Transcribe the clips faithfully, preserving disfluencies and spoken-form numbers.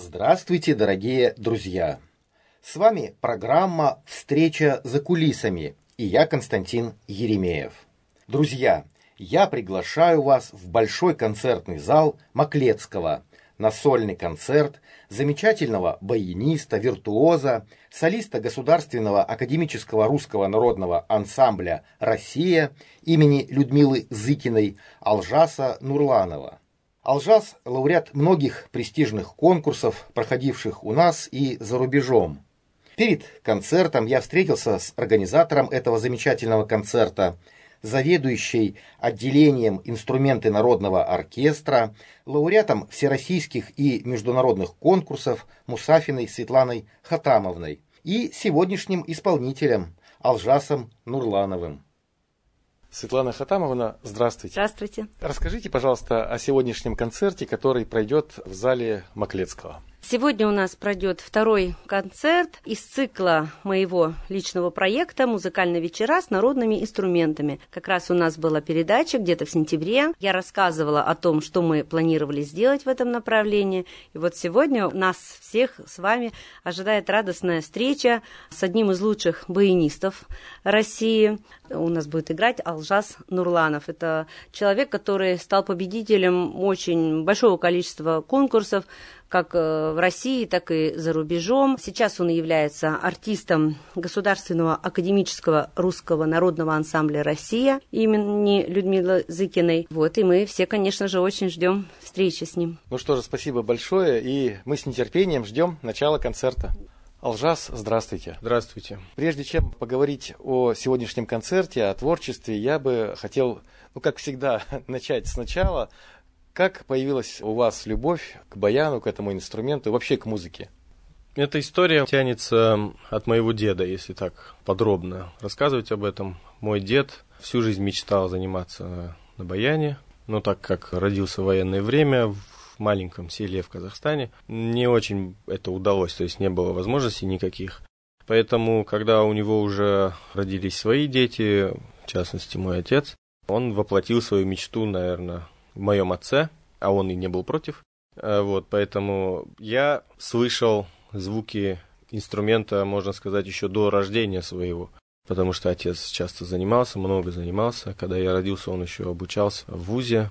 Здравствуйте, дорогие друзья! С вами программа «Встреча за кулисами» и я, Константин Еремеев. Друзья, я приглашаю вас в большой концертный зал Маклецкого на сольный концерт замечательного баяниста, виртуоза, солиста Государственного академического русского народного ансамбля «Россия» имени Людмилы Зыкиной Алжаса Нурланова. Алжас – лауреат многих престижных конкурсов, проходивших у нас и за рубежом. Перед концертом я встретился с организатором этого замечательного концерта, заведующей отделением инструменты народного оркестра, лауреатом всероссийских и международных конкурсов Мусафиной Светланой Хатамовной и сегодняшним исполнителем Алжасом Нурлановым. Светлана Хатамовна, здравствуйте. Здравствуйте. Расскажите, пожалуйста, о сегодняшнем концерте, который пройдет в зале Маклецкого. Сегодня у нас пройдет второй концерт из цикла моего личного проекта «Музыкальные вечера с народными инструментами». Как раз у нас была передача где-то в сентябре. Я рассказывала о том, что мы планировали сделать в этом направлении. И вот сегодня нас всех с вами ожидает радостная встреча с одним из лучших баянистов России. У нас будет играть Алжас Нурланов. Это человек, который стал победителем очень большого количества конкурсов, как в России, так и за рубежом. Сейчас он является артистом Государственного академического русского народного ансамбля «Россия» имени Людмилы Зыкиной. Вот, и мы все, конечно же, очень ждем встречи с ним. Ну что же, спасибо большое, и мы с нетерпением ждем начала концерта. Алжас, здравствуйте. Здравствуйте. Прежде чем поговорить о сегодняшнем концерте, о творчестве, я бы хотел, ну, как всегда, начать сначала. Как появилась у вас любовь к баяну, к этому инструменту и вообще к музыке? Эта история тянется от моего деда, если так подробно рассказывать об этом. Мой дед всю жизнь мечтал заниматься на баяне, но так как родился в военное время в маленьком селе в Казахстане, не очень это удалось, то есть не было возможностей никаких. Поэтому, когда у него уже родились свои дети, в частности мой отец, он воплотил свою мечту, наверное, в моем отце, а он и не был против. Вот, поэтому я слышал звуки инструмента, можно сказать, еще до рождения своего, потому что отец часто занимался, много занимался. Когда я родился, он еще обучался в вузе.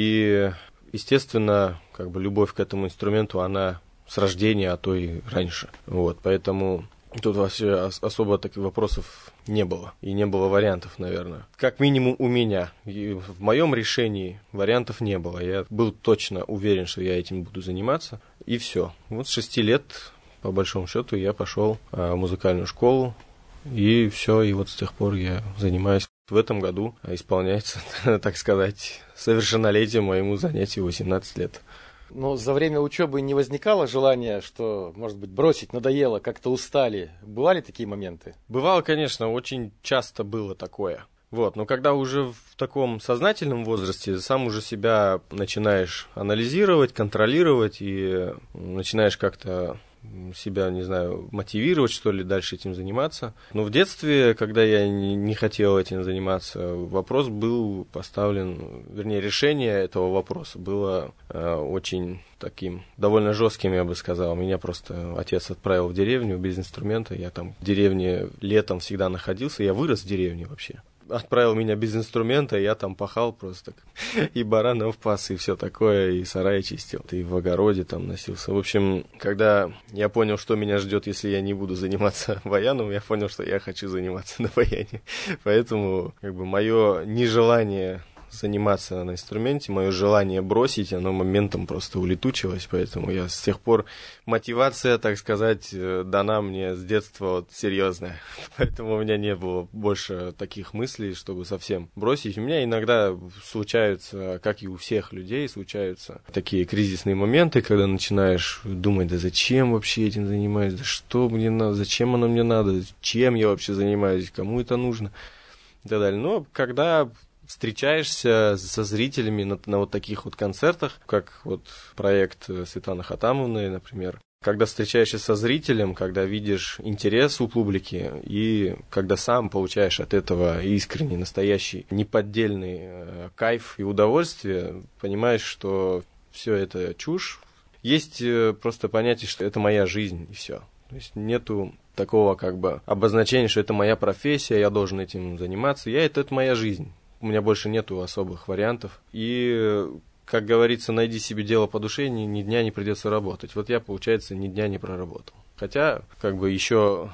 И, естественно, как бы любовь к этому инструменту, она с рождения, а то и раньше. Вот, поэтому тут вообще особо таких вопросов не было. И не было вариантов, наверное. Как минимум у меня. И в моем решении вариантов не было. Я был точно уверен, что я этим буду заниматься. И все. Вот с шести лет, по большому счету, я пошел в музыкальную школу. И все. И вот с тех пор я занимаюсь. В этом году исполняется, так сказать, совершеннолетие моему занятию восемнадцать лет. Но за время учебы не возникало желания, что, может быть, бросить, надоело, как-то устали? Бывали такие моменты? Бывало, конечно, очень часто было такое. Вот, но когда уже в таком сознательном возрасте сам уже себя начинаешь анализировать, контролировать и начинаешь как-то себя, не знаю, мотивировать, что ли, дальше этим заниматься. Но в детстве, когда я не хотел этим заниматься, вопрос был поставлен, вернее, решение этого вопроса было э, очень таким, довольно жестким, я бы сказал. Меня просто отец отправил в деревню без инструмента. Я там в деревне летом всегда находился. Я вырос в деревне вообще. Отправил меня без инструмента, я там пахал просто. И баранов пас, и все такое, и сарай чистил, и в огороде там носился. В общем, когда я понял, что меня ждет, если я не буду заниматься баяном, я понял, что я хочу заниматься на баяне. Поэтому, как бы, мое нежелание заниматься на инструменте, мое желание бросить, оно моментом просто улетучилось, поэтому я с тех пор, мотивация, так сказать, дана мне с детства вот, серьезная, поэтому у меня не было больше таких мыслей, чтобы совсем бросить. У меня иногда случаются, как и у всех людей, случаются такие кризисные моменты, когда начинаешь думать, да зачем вообще этим занимаюсь, да что мне надо, зачем оно мне надо, чем я вообще занимаюсь, кому это нужно и так далее. Но когда встречаешься со зрителями на, на вот таких вот концертах, как вот проект Светланы Хатамовны, например. Когда встречаешься со зрителем, когда видишь интерес у публики, и когда сам получаешь от этого искренний, настоящий, неподдельный э, кайф и удовольствие, понимаешь, что все это чушь, Есть просто понятие, что это моя жизнь, и все. То есть нету такого как бы обозначения, что это моя профессия, я должен этим заниматься. Я это, это моя жизнь. У меня больше нету особых вариантов. И, как говорится, найди себе дело по душе, ни, ни дня не придется работать. Вот я, получается, ни дня не проработал. Хотя, как бы еще,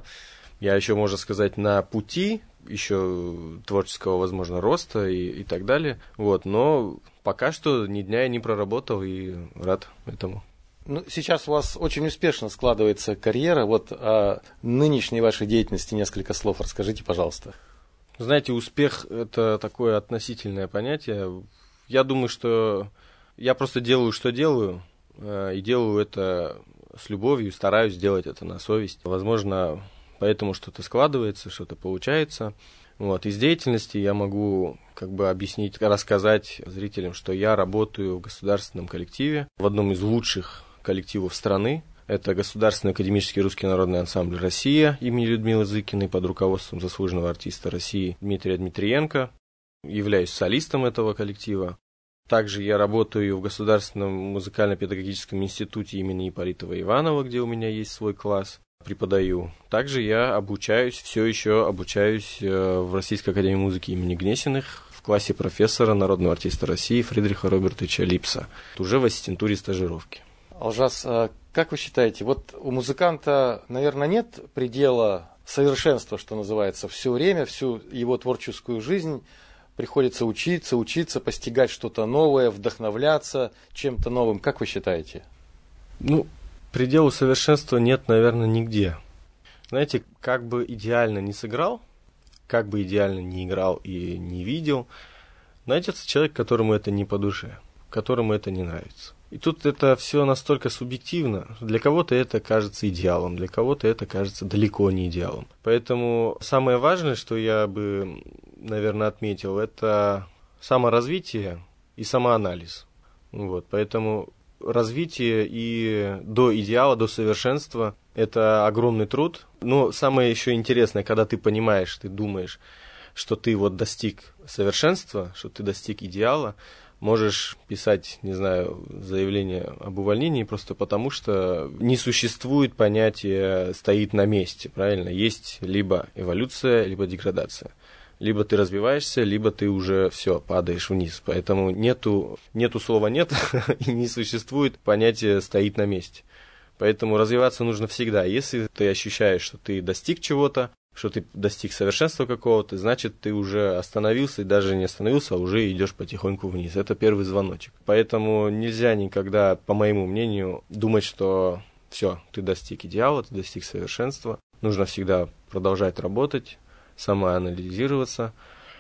я еще, можно сказать, на пути еще творческого, возможно, роста и, и так далее. Вот, но пока что ни дня я не проработал и рад этому. Ну, сейчас у вас очень успешно складывается карьера. Вот о нынешней вашей деятельности несколько слов расскажите, пожалуйста. Знаете, успех – это такое относительное понятие. Я думаю, что я просто делаю, что делаю, и делаю это с любовью, стараюсь делать это на совесть. Возможно, поэтому что-то складывается, что-то получается. Вот. Из деятельности я могу как бы объяснить, рассказать зрителям, что я работаю в государственном коллективе, в одном из лучших коллективов страны. Это Государственный академический русский народный ансамбль «Россия» имени Людмилы Зыкиной под руководством заслуженного артиста России Дмитрия Дмитриенко. Являюсь солистом этого коллектива. Также я работаю в Государственном музыкально-педагогическом институте имени Ипполитова Иванова, где у меня есть свой класс. Преподаю. Также я обучаюсь, все еще обучаюсь в Российской академии музыки имени Гнесиных в классе профессора, народного артиста России Фридриха Робертовича Липса, уже в ассистентуре стажировки. Алжас, как вы считаете, вот у музыканта, наверное, нет предела совершенства, что называется, все время, всю его творческую жизнь приходится учиться, учиться, постигать что-то новое, вдохновляться чем-то новым. Как вы считаете? Ну, предела совершенства нет, наверное, нигде. Знаете, как бы идеально не сыграл, как бы идеально не играл и не видел, найдется человек, которому это не по душе, которому это не нравится. И тут это все настолько субъективно. Для кого-то это кажется идеалом, для кого-то это кажется далеко не идеалом. Поэтому самое важное, что я бы, наверное, отметил, это саморазвитие и самоанализ. Вот, поэтому развитие и до идеала, до совершенства – это огромный труд. Но самое еще интересное, когда ты понимаешь, ты думаешь, что ты вот достиг совершенства, что ты достиг идеала, можешь писать, не знаю, заявление об увольнении просто потому, что не существует понятия «стоит на месте», правильно? Есть либо эволюция, либо деградация. Либо ты развиваешься, либо ты уже все, падаешь вниз. Поэтому нету, нету слова «нет» и не существует понятия «стоит на месте». Поэтому развиваться нужно всегда. Если ты ощущаешь, что ты достиг чего-то, что ты достиг совершенства какого-то, значит, ты уже остановился, и даже не остановился, а уже идешь потихоньку вниз. Это первый звоночек. Поэтому нельзя никогда, по моему мнению, думать, что все, ты достиг идеала, ты достиг совершенства. Нужно всегда продолжать работать, самоанализироваться.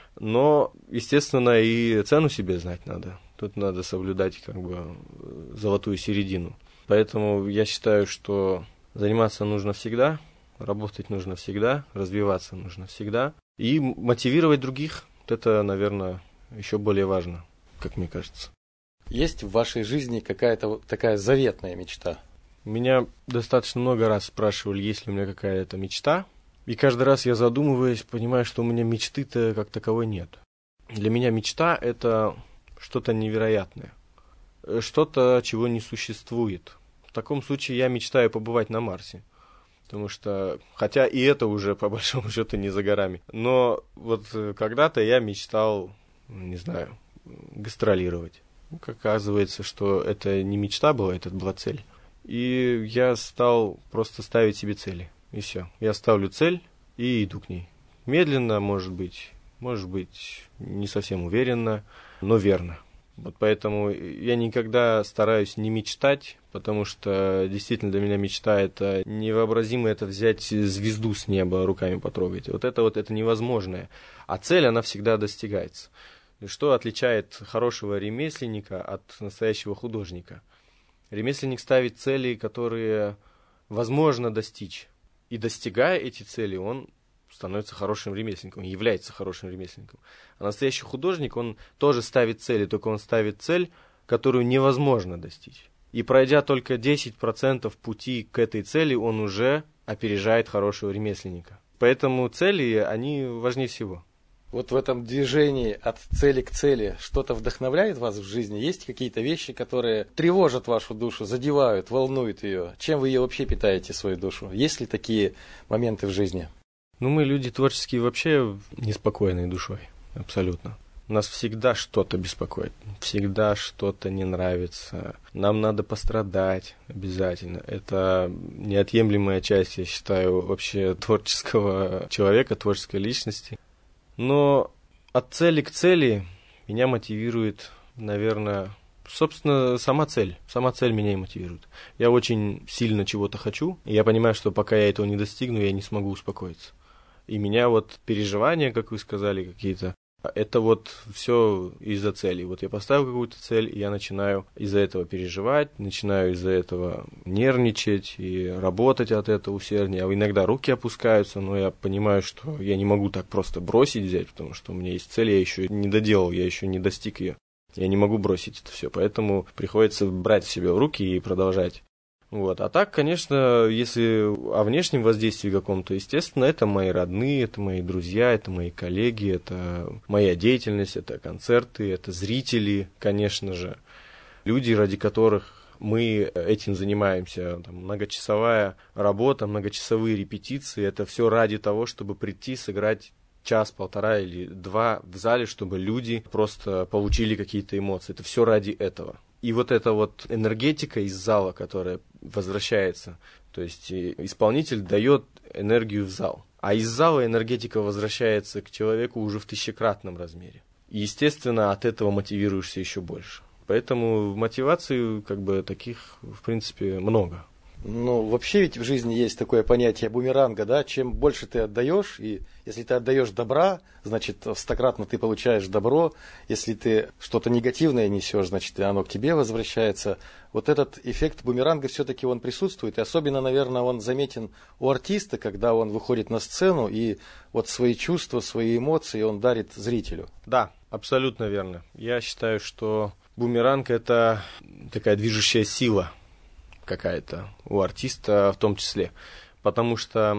Но, естественно, и цену себе знать надо. Тут надо соблюдать как бы золотую середину. Поэтому я считаю, что заниматься нужно всегда, работать нужно всегда, развиваться нужно всегда. И мотивировать других, это, наверное, еще более важно, как мне кажется. Есть в вашей жизни какая-то вот такая заветная мечта? Меня достаточно много раз спрашивали, есть ли у меня какая-то мечта. И каждый раз я задумываюсь, понимаю, что у меня мечты-то как таковой нет. Для меня мечта – это что-то невероятное. Что-то, чего не существует. В таком случае я мечтаю побывать на Марсе. Потому что, хотя и это уже по большому счету не за горами. Но вот когда-то я мечтал, не знаю, гастролировать. Ну, оказывается, что это не мечта была, это была цель. И я стал просто ставить себе цели. И все. Я ставлю цель и иду к ней. Медленно, может быть, может быть, не совсем уверенно, но верно. Вот поэтому я никогда стараюсь не мечтать, потому что действительно для меня мечта – это невообразимо, это взять звезду с неба, руками потрогать. Вот это вот это невозможное. А цель, она всегда достигается. И что отличает хорошего ремесленника от настоящего художника? Ремесленник ставит цели, которые возможно достичь. И достигая эти цели, он становится хорошим ремесленником, является хорошим ремесленником. А настоящий художник, он тоже ставит цели, только он ставит цель, которую невозможно достичь. И пройдя только десять процентов пути к этой цели, он уже опережает хорошего ремесленника. Поэтому цели, они важнее всего. Вот в этом движении от цели к цели что-то вдохновляет вас в жизни? Есть какие-то вещи, которые тревожат вашу душу, задевают, волнуют ее? Чем вы ее вообще питаете, свою душу? Есть ли такие моменты в жизни? Ну, мы люди творческие вообще неспокойные душой, абсолютно. Нас всегда что-то беспокоит, всегда что-то не нравится. Нам надо пострадать обязательно. Это неотъемлемая часть, я считаю, вообще творческого человека, творческой личности. Но от цели к цели меня мотивирует, наверное, собственно, сама цель. Сама цель меня и мотивирует. Я очень сильно чего-то хочу, и я понимаю, что пока я этого не достигну, я не смогу успокоиться. И меня вот переживания, как вы сказали, какие-то, это вот все из-за цели. Вот я поставил какую-то цель, и я начинаю из-за этого переживать, начинаю из-за этого нервничать и работать от этого усерднее. А иногда руки опускаются, но я понимаю, что я не могу так просто бросить взять, потому что у меня есть цель, я еще не доделал, я еще не достиг ее. Я не могу бросить это все, поэтому приходится брать себя в руки и продолжать. Вот. А так, конечно, если о внешнем воздействии каком-то, естественно, это мои родные, это мои друзья, это мои коллеги, это моя деятельность, это концерты, это зрители, конечно же. Люди, ради которых мы этим занимаемся. Там, многочасовая работа, многочасовые репетиции, это все ради того, чтобы прийти, сыграть час, полтора или два в зале, чтобы люди просто получили какие-то эмоции. Это все ради этого. И вот эта вот энергетика из зала, которая возвращается, то есть исполнитель дает энергию в зал, а из зала энергетика возвращается к человеку уже в тысячекратном размере. И, естественно, от этого мотивируешься еще больше. Поэтому мотиваций как бы таких, в принципе, много. Ну, вообще ведь в жизни есть такое понятие бумеранга, да, чем больше ты отдаешь, и если ты отдаешь добра, значит, стократно ты получаешь добро, если ты что-то негативное несешь, значит, оно к тебе возвращается. Вот этот эффект бумеранга все-таки он присутствует, и особенно, наверное, он заметен у артиста, когда он выходит на сцену, и вот свои чувства, свои эмоции он дарит зрителю. Да, абсолютно верно. Я считаю, что бумеранг – это такая движущая сила какая-то у артиста в том числе. Потому что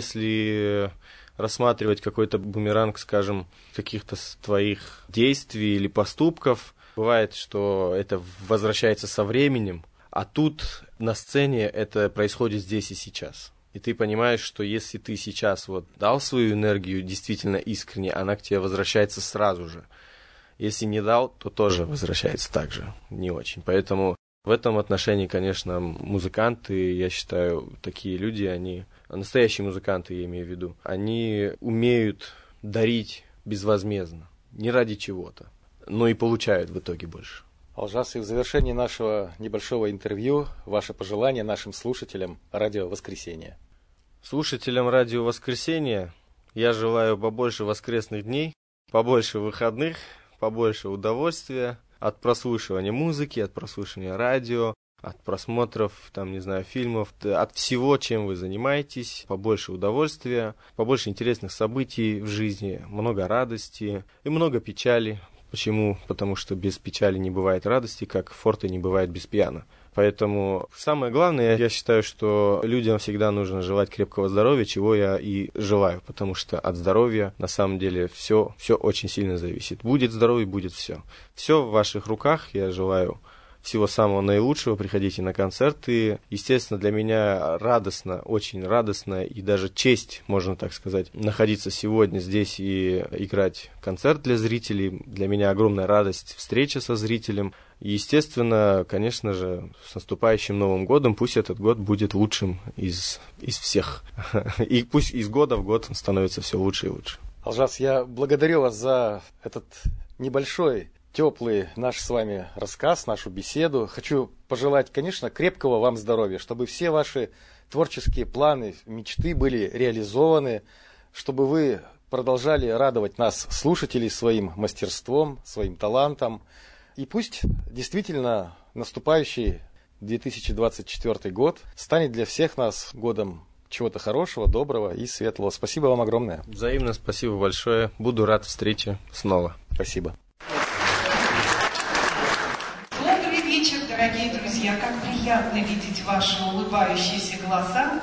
если рассматривать какой-то бумеранг, скажем, каких-то твоих действий или поступков, бывает, что это возвращается со временем, а тут на сцене это происходит здесь и сейчас. И ты понимаешь, что если ты сейчас вот дал свою энергию действительно искренне, она к тебе возвращается сразу же. Если не дал, то тоже возвращается так же, не очень. Поэтому в этом отношении, конечно, музыканты, я считаю, такие люди, они, настоящие музыканты, я имею в виду, они умеют дарить безвозмездно, не ради чего-то, но и получают в итоге больше. Алжас, и в завершении нашего небольшого интервью ваше пожелание нашим слушателям радио «Воскресенье». Слушателям радио «Воскресенье» я желаю побольше воскресных дней, побольше выходных, побольше удовольствия от прослушивания музыки, от прослушивания радио, от просмотров, там, не знаю, фильмов, от всего, чем вы занимаетесь, побольше удовольствия, побольше интересных событий в жизни, много радости и много печали. Почему? Потому что без печали не бывает радости, как форте не бывает без пиано. Поэтому самое главное, я считаю, что людям всегда нужно желать крепкого здоровья, чего я и желаю, потому что от здоровья на самом деле все, все очень сильно зависит. Будет здоровье, будет все. Все в ваших руках, я желаю всего самого наилучшего, приходите на концерты. Естественно, для меня радостно, очень радостно и даже честь, можно так сказать, находиться сегодня здесь и играть концерт для зрителей. Для меня огромная радость встреча со зрителем. И, естественно, конечно же, с наступающим Новым годом, пусть этот год будет лучшим из, из всех. И пусть из года в год он становится все лучше и лучше. Алжас, я благодарю вас за этот небольшой, теплый наш с вами рассказ, нашу беседу. Хочу пожелать, конечно, крепкого вам здоровья, чтобы все ваши творческие планы, мечты были реализованы, чтобы вы продолжали радовать нас, слушателей, своим мастерством, своим талантом. И пусть действительно наступающий две тысячи двадцать четвёртый год станет для всех нас годом чего-то хорошего, доброго и светлого. Спасибо вам огромное. Взаимно спасибо большое. Буду рад встрече снова. Спасибо. Добрый вечер, дорогие друзья. Как приятно видеть ваши улыбающиеся глаза.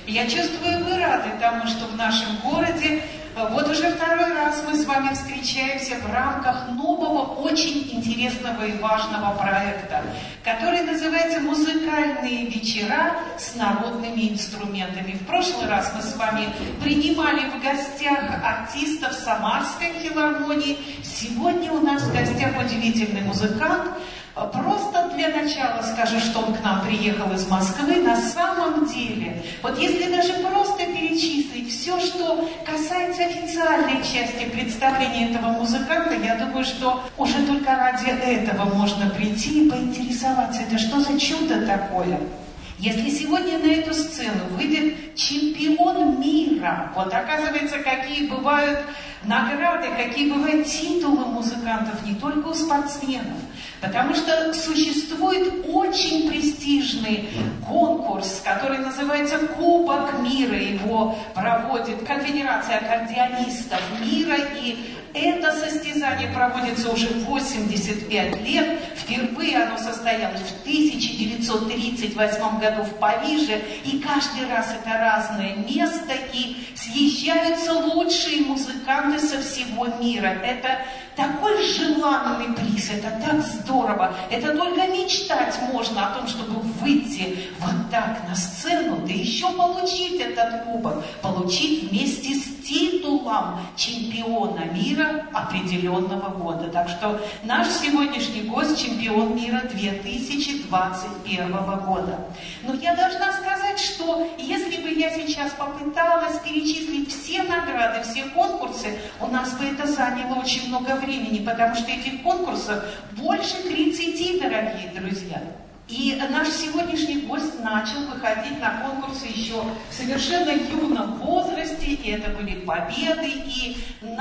Я чувствую, вы рады тому, что в нашем городе вот уже второй раз мы с вами встречаемся в рамках нового, очень интересного и важного проекта, который называется «Музыкальные вечера с народными инструментами». В прошлый раз мы с вами принимали в гостях артистов Самарской филармонии. Сегодня у нас в гостях удивительный музыкант. Просто для начала скажу, что он к нам приехал из Москвы. На самом деле, вот если даже просто перечислить все, что касается официальной части представления этого музыканта, я думаю, что уже только ради этого можно прийти и поинтересоваться, это что за чудо такое? Если сегодня на эту сцену выйдет чемпион мира, вот оказывается, какие бывают награды, какие бывают титулы музыкантов, не только у спортсменов, потому что существует очень престижный конкурс, который называется Кубок мира, его проводит Конфедерация аккордеонистов мира, и это состязание проводится уже восемьдесят пять лет. Впервые оно состоялось в тысяча девятьсот тридцать восьмом году в Париже. И каждый раз это разное место. И съезжаются лучшие музыканты со всего мира. Это такой желанный приз. Это так здорово. Это только мечтать можно о том, чтобы выйти вот так на сцену. Да еще получить этот кубок. Получить вместе с титулом чемпиона мира определенного года. Так что наш сегодняшний гость чемпион мира две тысячи двадцать первого года. Но я должна сказать, что если бы я сейчас попыталась перечислить все награды, все конкурсы, у нас бы это заняло очень много времени, потому что этих конкурсов больше тридцати, дорогие друзья. И наш сегодняшний гость начал выходить на конкурсы еще в совершенно юном возрасте, и это были победы и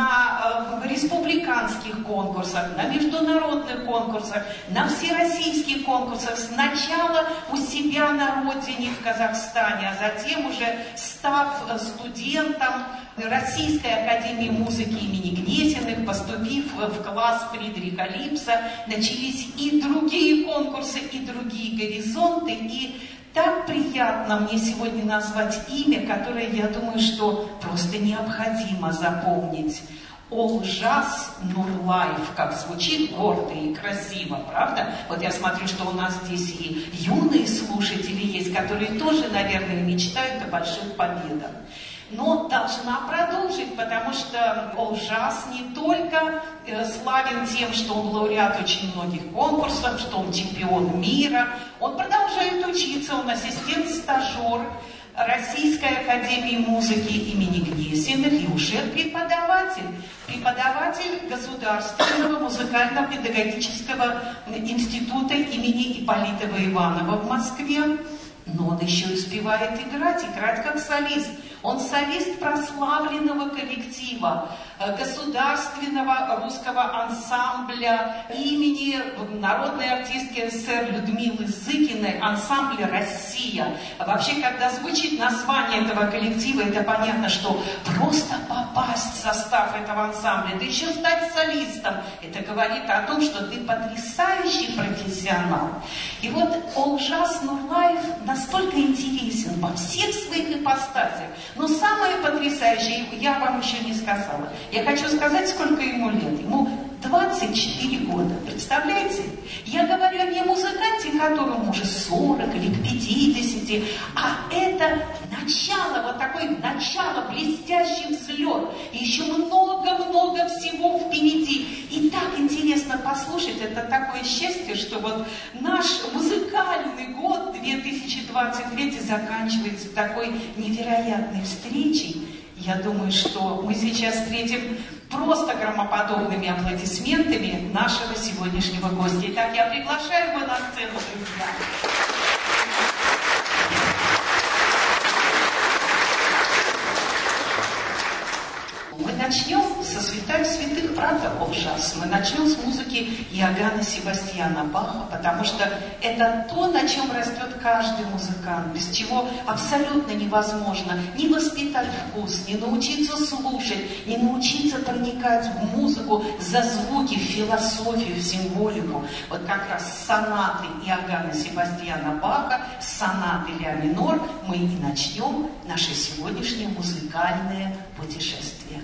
на э, республиканских конкурсах, на международных конкурсах, на всероссийских конкурсах, сначала у себя на родине в Казахстане, а затем уже став студентом Российской академии музыки имени Гнесиных, поступив в класс Фридриха Липса, начались и другие конкурсы, и другие горизонты, и так приятно мне сегодня назвать имя, которое, я думаю, что просто необходимо запомнить. Олжас Нурлаев, как звучит гордо и красиво, правда? Вот я смотрю, что у нас здесь и юные слушатели есть, которые тоже, наверное, мечтают о больших победах. Но должна продолжить, потому что Олжас не только э, славен тем, что он лауреат очень многих конкурсов, что он чемпион мира, он продолжает учиться, он ассистент-стажер Российской академии музыки имени Гнесиных и уже преподаватель, преподаватель Государственного музыкально-педагогического института имени Ипполита Иванова в Москве. Но он еще успевает играть, играть как солист. Он солист прославленного коллектива, государственного русского ансамбля имени народной артистки СССР Людмилы Зыкиной, ансамбля «Россия». Вообще, когда звучит название этого коллектива, это понятно, что просто попасть в состав этого ансамбля, да еще стать солистом, это говорит о том, что ты потрясающий профессионал. И вот Олжас Нурлаев настолько интересен во всех своих ипостасях. Но самое потрясающее, я вам еще не сказала. Я хочу сказать, сколько ему лет. Ему двадцать четыре года. Представляете? Я говорю не о музыканте, которому уже сорок или к пятидесяти, а это начало, вот такое начало, блестящий взлет. И еще много-много всего впереди. И так интересно послушать. Это такое счастье, что вот наш музыкальный год две тысячи двадцать третий заканчивается такой невероятной встречей. Я думаю, что мы сейчас встретим просто громоподобными аплодисментами нашего сегодняшнего гостя. Итак, я приглашаю его на сцену, друзья. Мы начнем со святая святых этих протокол сейчас мы начнем с музыки Иоганна Себастьяна Баха, потому что это то, на чем растет каждый музыкант, без чего абсолютно невозможно ни воспитать вкус, ни научиться слушать, ни научиться проникать в музыку за звуки, в философию, в символику. Вот как раз сонаты Иоганна Себастьяна Баха, сонаты ля минор, мы и начнем наше сегодняшнее музыкальное путешествие.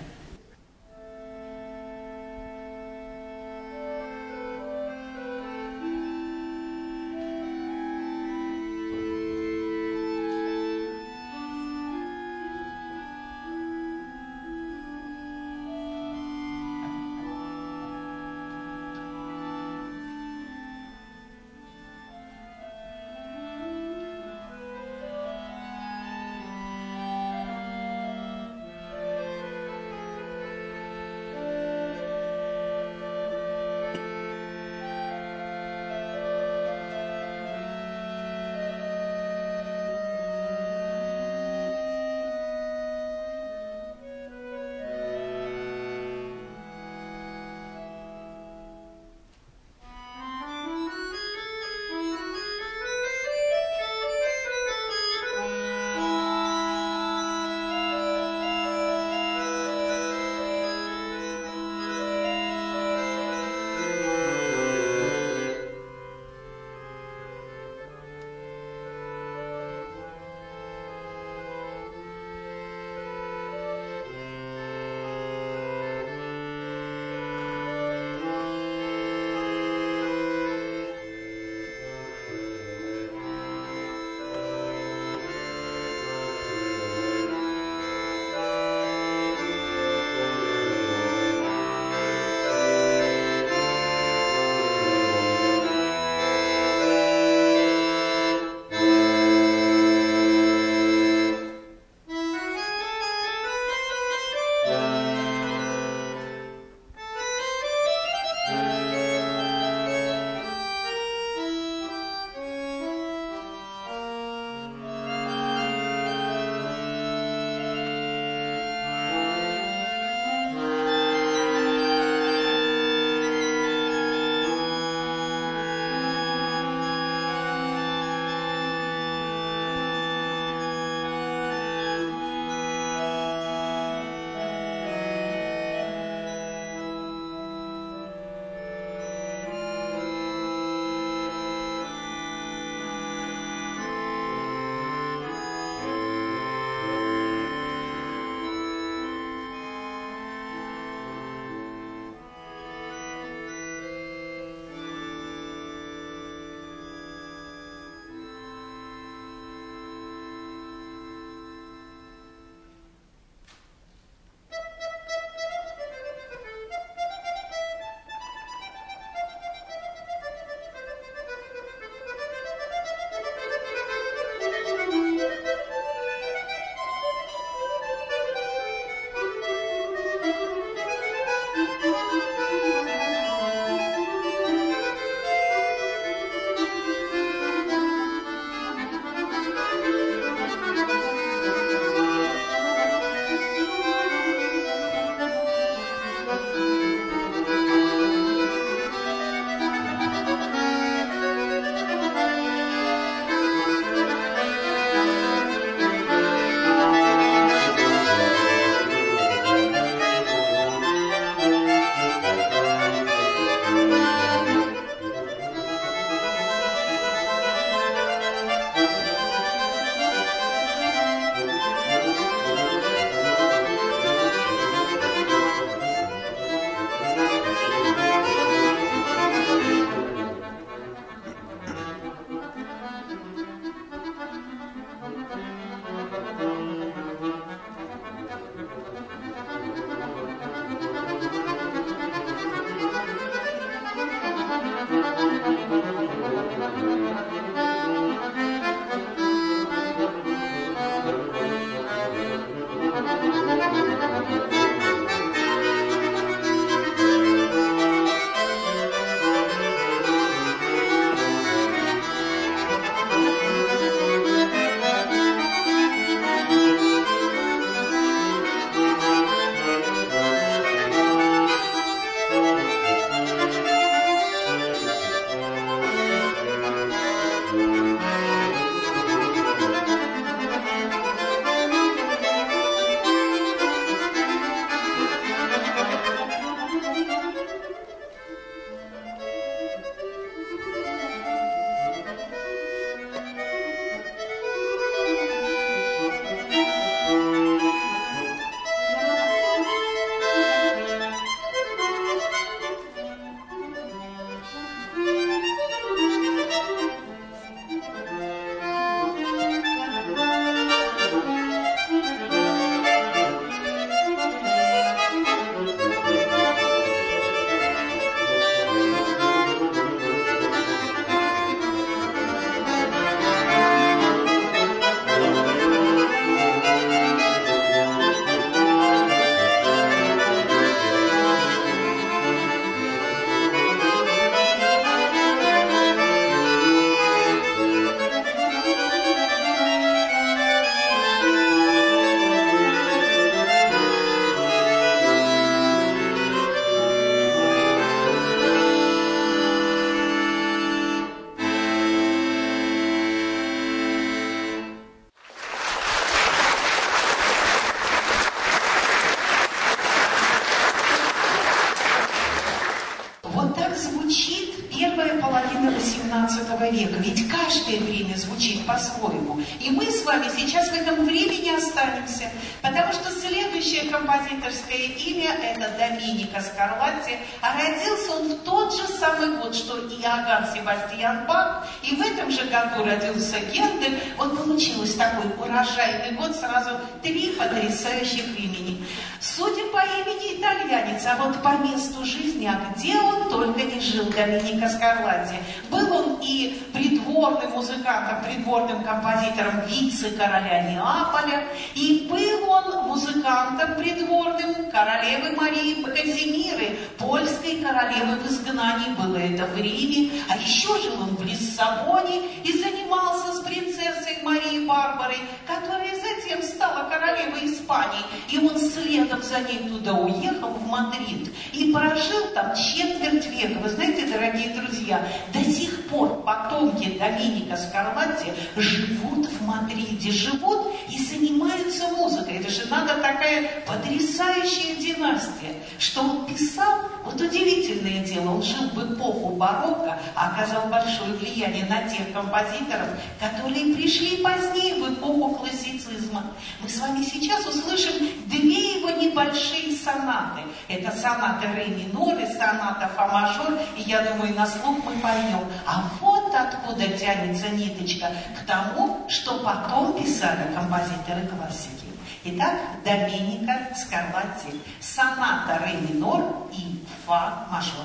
Вот так звучит первая половина восемнадцатого века. Ведь каждое время звучит по-своему. И мы с вами сейчас в этом времени останемся. Потому что следующее композиторское имя – это Доменико Скарлатти. А родился он в тот же самый год, что и Иоганн Себастьян Бах. И в этом же году родился Гендель. Вот получилось такой урожайный год, сразу три потрясающих имени. Судя по имени итальянец, а вот по месту жизни, а где он только не жил, Доменико Скарлатти. Был он и придворным музыкантом, придворным композитором вице-короля Неаполя, и был он музыкантом придворным королевы Марии Казимиры, польской королевы в изгнании, было это в Риме, а еще жил он в Лиссабоне и занимался с принцессой Марией Барбарой, которая затем стала королевой Испании, и он следом за ней туда уехал, в Мадрид, и прожил там четверть века. Вы знаете, дорогие друзья, до сих пор потомки Доменико Скарлатти живут в Мадриде, живут и занимаются музыкой. Это же надо такая потрясающая династия. Что он писал, вот удивительное дело, он жил в эпоху барокко, а оказал большое влияние на тех композиторов, которые пришли позднее в эпоху классицизма. Мы с вами сейчас услышим две его небольшие сонаты. Это соната ре минор и соната фа мажор, и я думаю, на слух мы поймем. А вот откуда тянется ниточка к тому, что потом писали композиторы классики. Итак, Доменико Скарлатти, соната ре минор и фа мажор.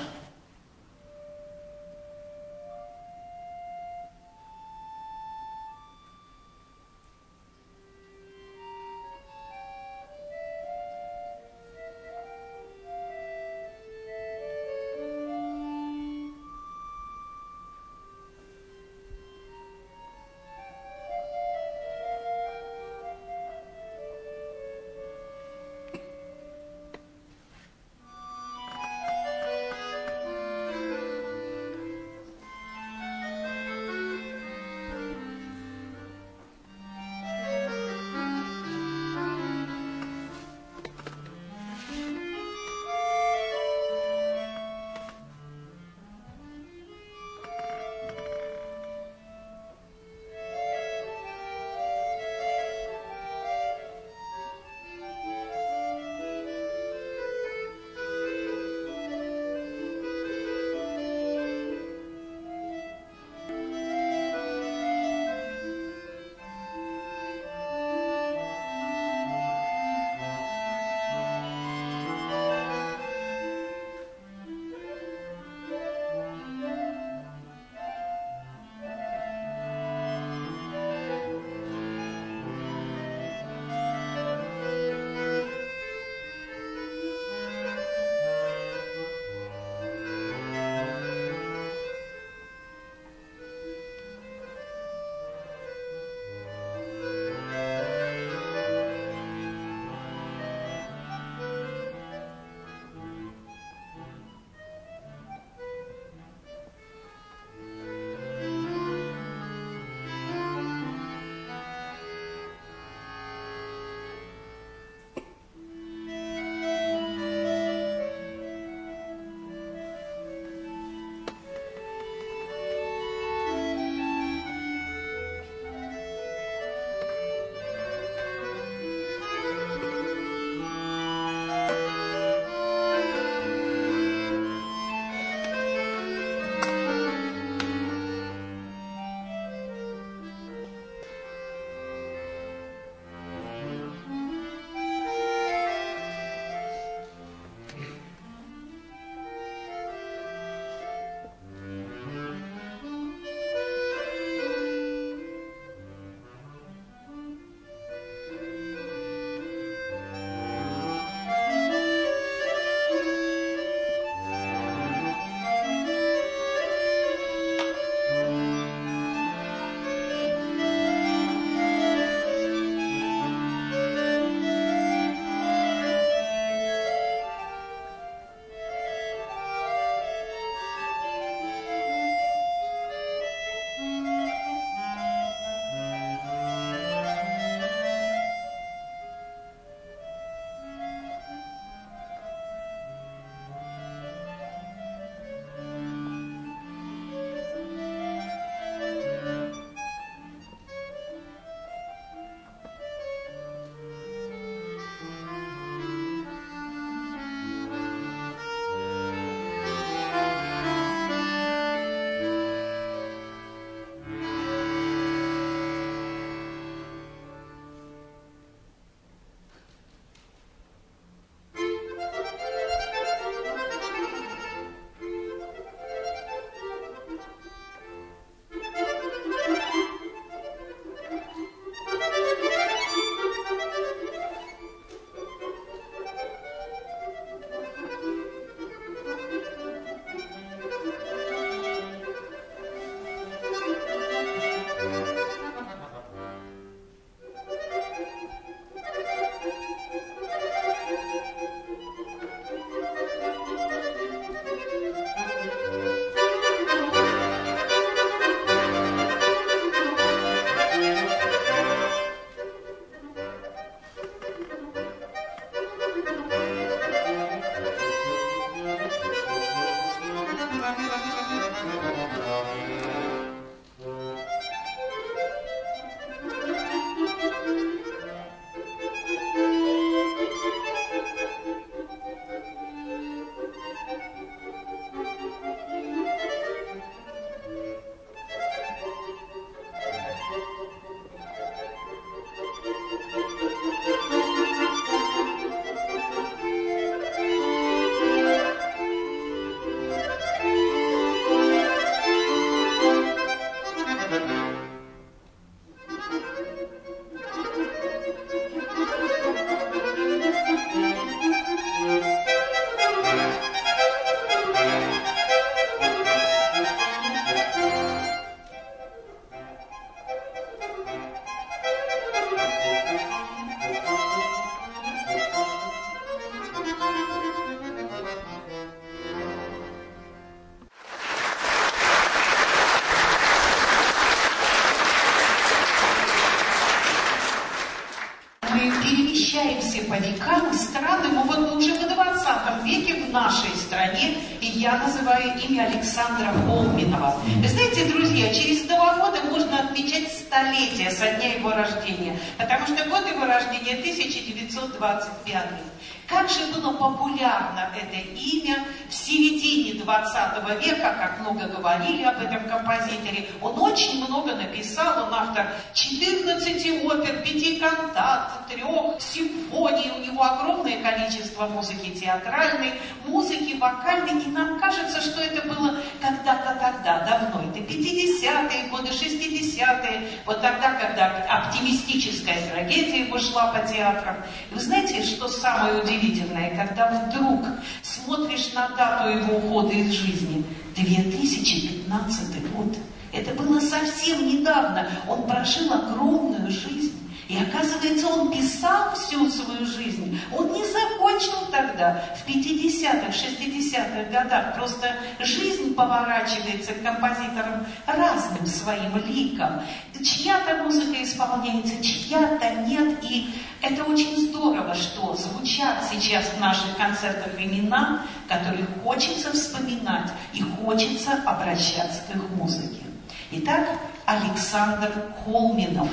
Перемещаемся по векам, странам, вот мы уже в двадцатом веке в нашей стране, и я называю имя Александра Холминова. Вы знаете, друзья, через два года можно отмечать столетие со дня его рождения, потому что год его рождения тысяча девятьсот двадцать пятый. Как же было популярно это имя в середине двадцатого века, как много говорили об этом композиторе. Он очень много написал, он автор четырнадцати опер, пяти кантат, трех симфоний. У него огромное количество музыки театральной, музыки вокальной. И нам кажется, что это было когда-то тогда, давно. Это пятидесятые годы, шестидесятые. Вот тогда, когда оптимистическая трагедия вышла по театрам. И вы знаете, что самое удивительное? Удивительное, когда вдруг смотришь на дату его ухода из жизни, две тысячи пятнадцатый год. Это было совсем недавно. Он прожил огромную жизнь. И оказывается, он писал всю свою жизнь. Он не закончил тогда, в пятидесятых, шестидесятых годах. Просто жизнь поворачивается к композиторам разным своим ликом. Чья-то музыка исполняется, чья-то нет. И это очень здорово, что звучат сейчас в наших концертах имена, которые хочется вспоминать и хочется обращаться к их музыке. Итак, Александр Холминов.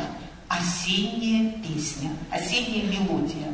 Осенняя песня, осенняя мелодия.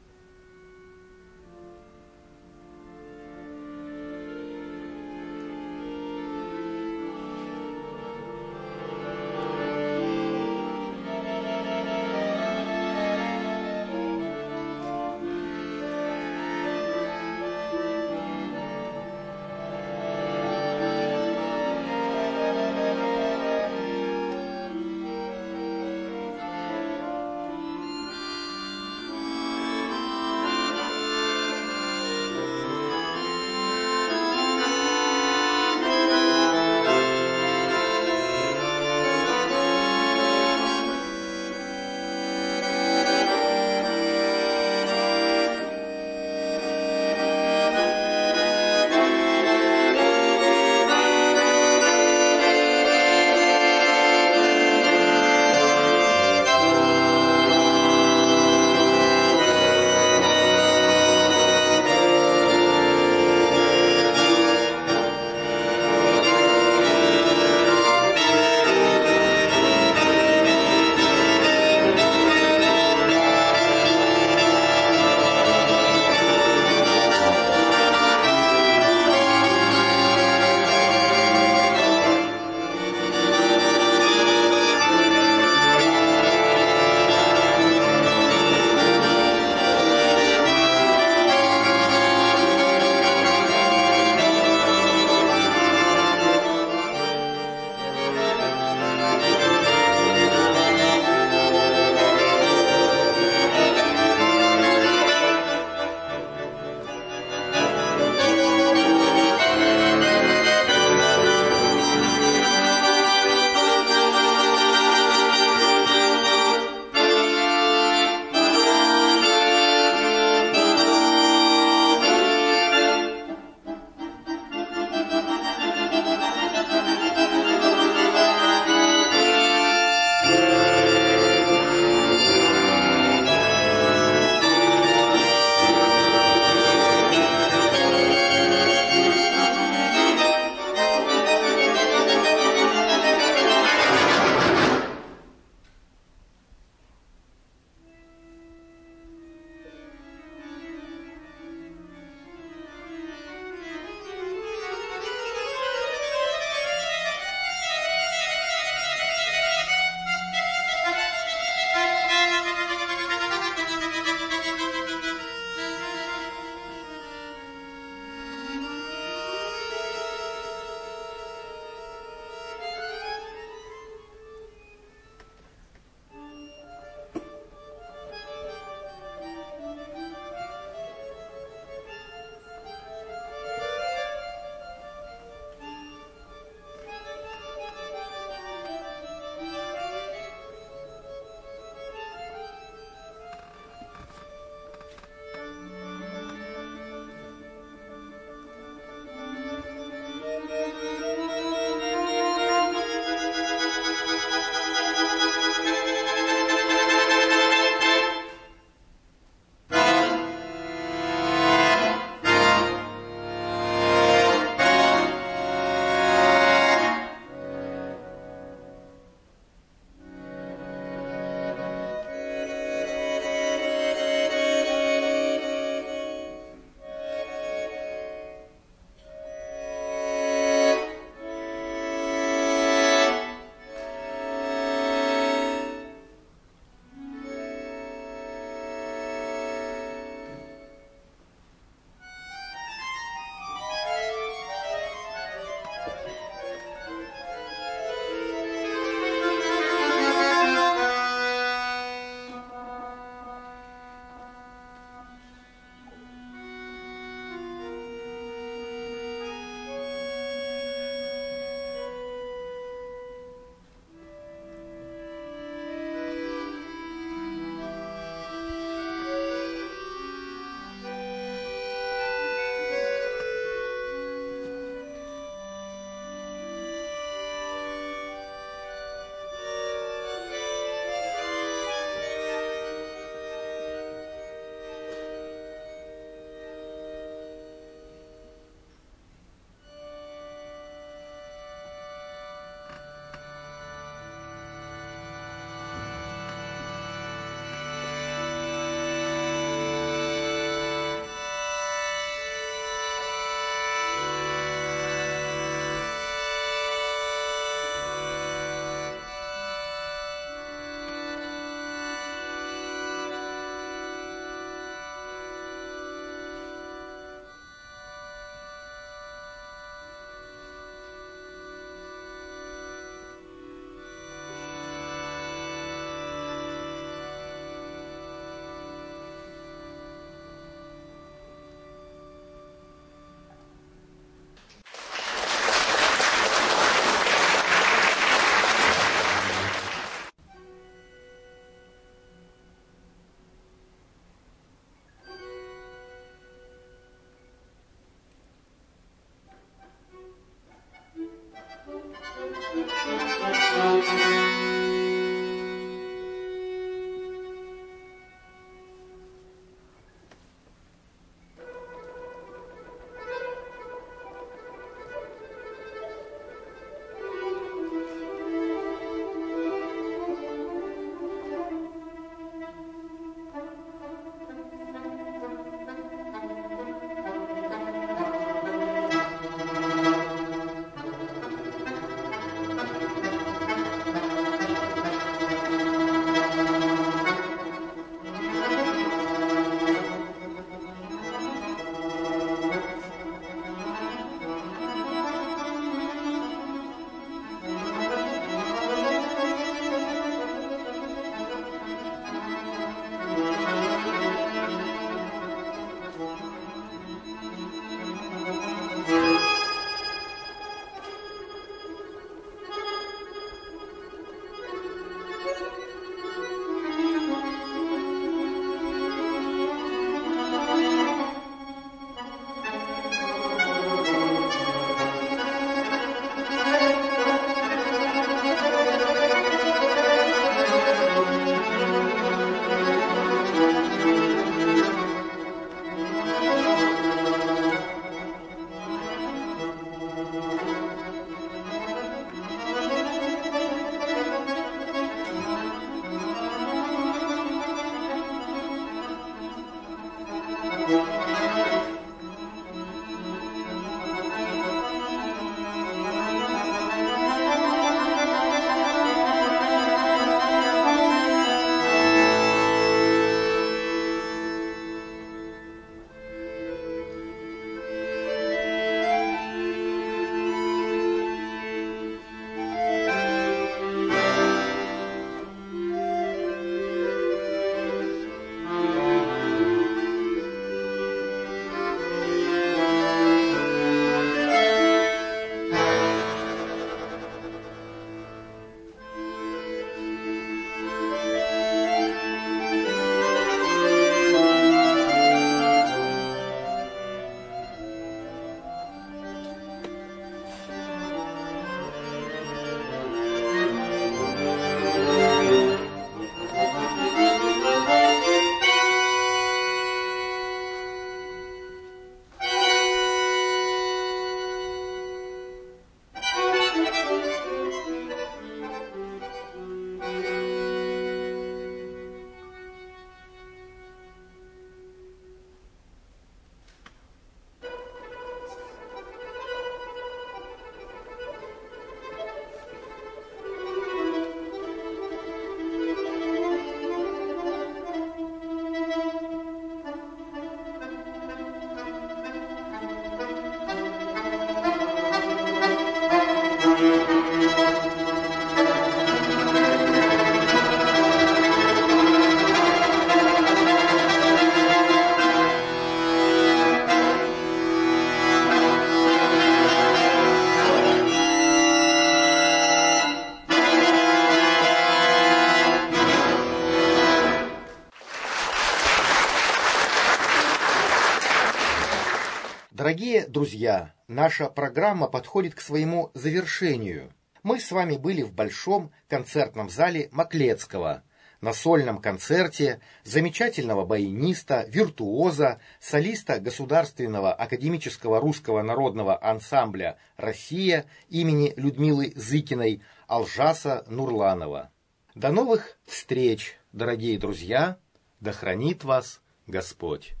друзья, наша программа подходит к своему завершению. Мы с вами были в Большом концертном зале Маклецкого на сольном концерте замечательного баяниста, виртуоза, солиста Государственного академического русского народного ансамбля «Россия» имени Людмилы Зыкиной Алжаса Нурланова. До новых встреч, дорогие друзья! Да хранит вас Господь!